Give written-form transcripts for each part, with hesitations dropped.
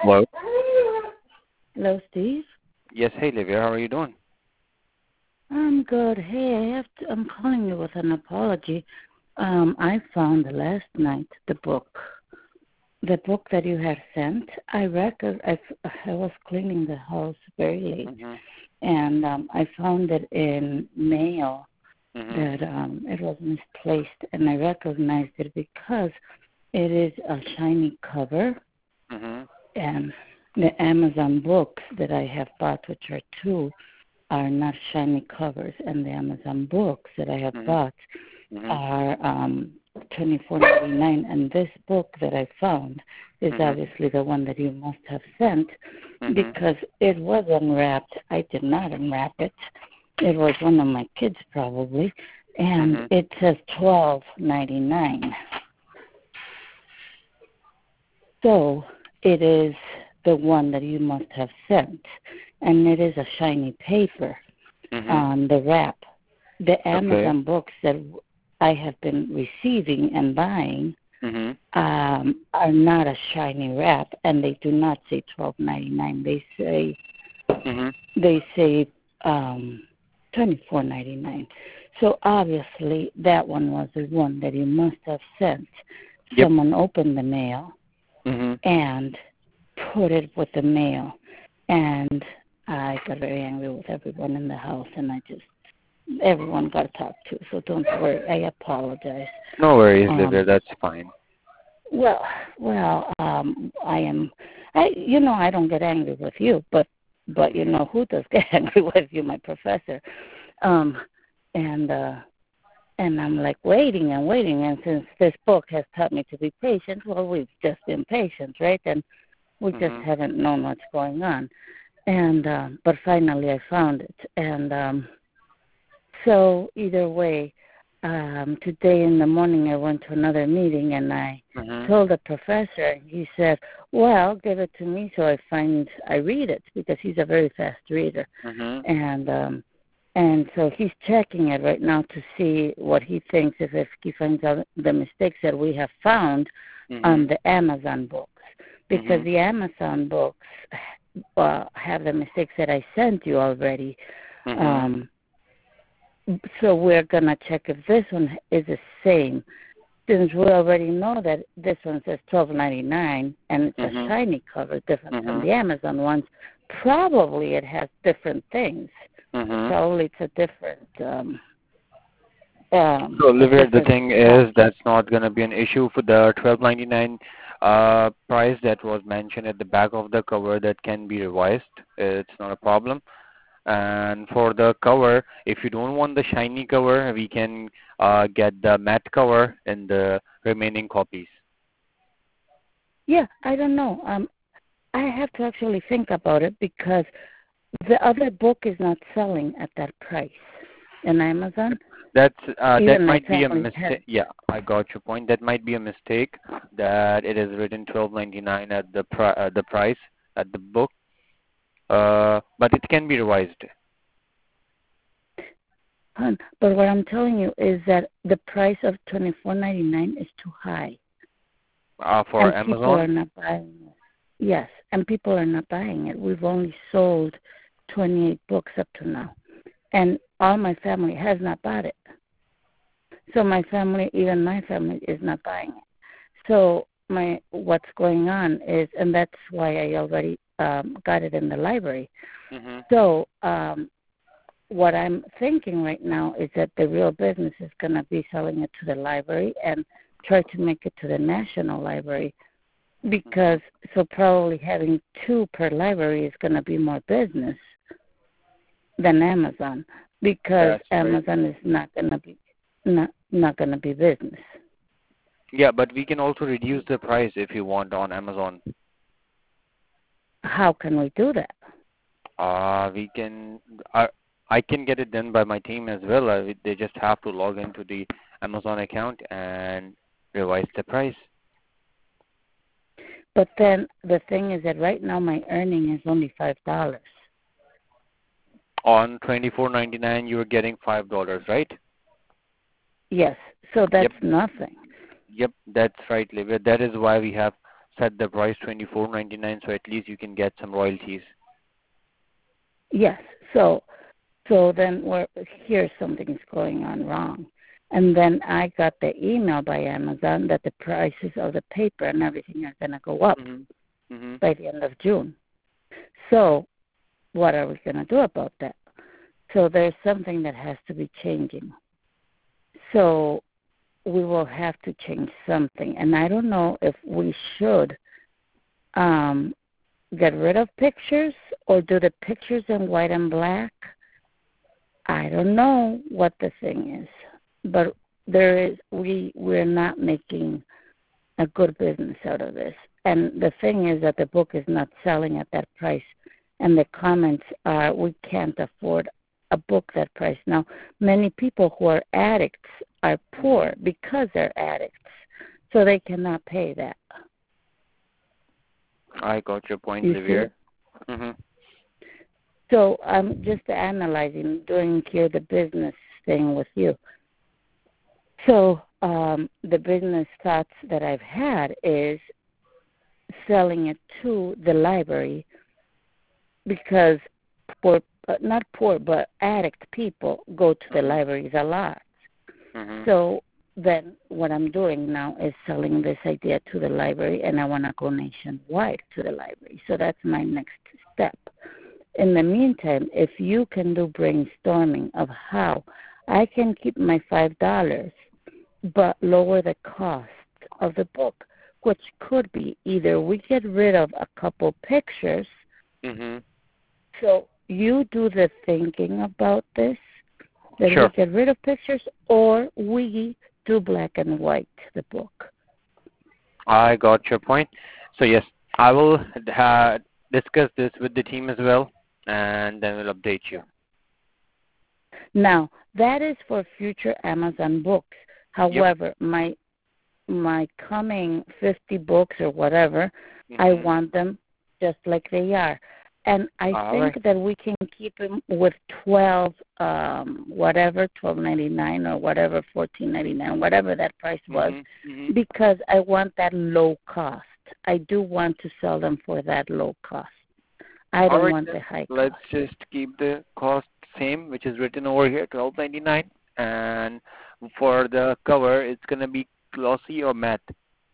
Hello. Hello, Steve. Yes, hey, Livia, how are you doing? I'm good. Hey, I'm calling you with an apology. I found last night the book that you had sent. I was cleaning the house very late, Mhm. and I found it in mail Mhm. that it was misplaced, and I recognized it because it is a shiny cover, Mhm. and the Amazon books that I have bought, which are two, are not shiny covers, and the Amazon books that I have Mhm. bought Mhm. are $24.99. And this book that I found is Mhm. obviously the one that you must have sent Mhm. because it was unwrapped. I did not unwrap it. It was one of my kids probably, and Mhm. it says $12.99. So it is the one that you must have sent, and it is a shiny paper Mhm. on the wrap. The Okay. Amazon books that I have been receiving and buying Mhm. are not a shiny wrap, and they do not say $12.99. Mhm. They say $24.99. So obviously that one was the one that you must have sent. Yep. Someone opened the mail Mhm. and put it with the mail, and I got very angry with everyone in the house, and everyone got talked to. So don't worry, I apologize. No worries, Livia. Um, That's fine. well, I don't get angry with you, but you know who does get angry with you, my professor. Um, and and I'm like waiting and waiting, and since this book has taught me to be patient, well, we've just been patient, right? And we just Mhm. haven't known what's going on. And but finally I found it, and so either way, today in the morning I went to another meeting and I Mhm. told the professor. He said, "Well, give it to me so I read it because he's a very fast reader." Mhm. And so he's checking it right now to see what he thinks if he finds out the mistakes that we have found on Mhm. the Amazon books, because Mhm. the Amazon books have the mistakes that I sent you already. Mhm. Um, so we're gonna check if this one is the same, since we already know that this one says $12.99 and it's a Mhm. shiny cover, different from Mhm. the Amazon ones. Probably it has different things. Mhm. Probably it's So, a Livia, the different thing stuff. is that's not gonna be an issue for the 12.99 price that was mentioned at the back of the cover. That can be revised. It's not a problem. And for the cover, if you don't want the shiny cover, we can get the matte cover in the remaining copies. Yeah, I don't know. I have to actually think about it because the other book is not selling at that price in Amazon. That Even my might be a family has. mistake. Yeah, I got your point. That might be a mistake that it is written 12.99 at the price at the book. But it can be revised. But what I'm telling you is that the price of $24.99 is too high, For and people are Amazon. not buying it. Yes, and people are not buying it. We've only sold 28 books up to now, and all my family has not bought it. So even my family, is not buying it. So what's going on is, and that's why I already got it in the library. Mhm. So what I'm thinking right now is that the real business is going to be selling it to the library and try to make it to the National Library, because Mhm. so probably having two per library is going to be more business than Amazon, because That's right. Amazon is not going to be business. Yeah, but we can also reduce the price if you want on Amazon. How can we do that? We can. I can get it done by my team as well. They just have to log into the Amazon account and revise the price. But then the thing is that right now my earning is only $5. On 24.99, you are getting $5, right? Yes, so Yep. that's nothing. Yep. That's right, Livia. That is why we have set the price $24.99, so at least you can get some royalties. Yes. So then here's something is going on wrong. And then I got the email by Amazon that the prices of the paper and everything are going to go up by the end of June. So what are we going to do about that? So there's something that has to be changing. So we will have to change something. And I don't know if we should get rid of pictures or do the pictures in white and black. I don't know what the thing is. But we're not making a good business out of this. And the thing is that the book is not selling at that price. And the comments are, we can't afford a book that price. Now, many people who are addicts are poor because they're addicts. So they cannot pay that. I got your point, You Livier. So I'm just analyzing, doing here the business thing with you. So the business thoughts that I've had is selling it to the library because not poor, but addict people go to the libraries a lot. So then what I'm doing now is selling this idea to the library, and I want to go nationwide to the library. So that's my next step. In the meantime, if you can do brainstorming of how I can keep my $5 but lower the cost of the book, which could be either we get rid of a couple pictures. So you do the thinking about this, that we get rid of pictures, or we do black and white, the book. I got your point. So yes, I will discuss this with the team as well, and then we'll update you. Now, that is for future Amazon books. However, my coming 50 books or whatever, I want them just like they are. And I think that we can keep them with 12, whatever, $12.99 or whatever, $14.99, whatever that price was, because I want that low cost. I do want to sell them for that low cost. I don't want the high cost. Let's just keep the cost same, which is written over here, $12.99, and for the cover, it's gonna be glossy or matte.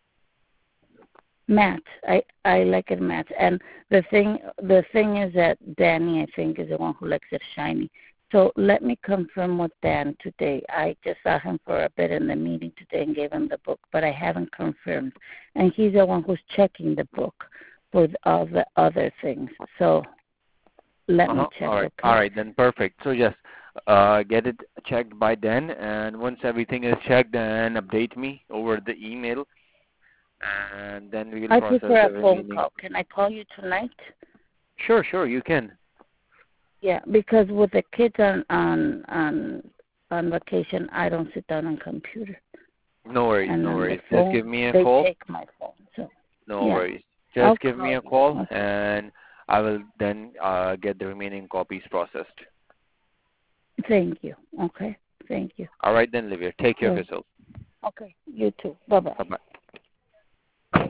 Matte. I like it matte. And the thing is that Danny, I think, is the one who likes it shiny. So let me confirm with Dan today. I just saw him for a bit in the meeting today and gave him the book, but I haven't confirmed. And he's the one who's checking the book for all the other things. So let me check. All right, then perfect. So yes, get it checked by Dan, and once everything is checked, then update me over the email, and then we will process the remaining. I prefer a phone call. Can I call you tonight? Sure, you can. Yeah, because with the kids on vacation, I don't sit down on computer. No worries. Phone, just give me a call. They take my phone. So no worries. Just give me a call, and I will then get the remaining copies processed. Thank you. Okay. Thank you. All right then, Livia. Take care of yourself. Okay. You too. Bye-bye. Bye-bye.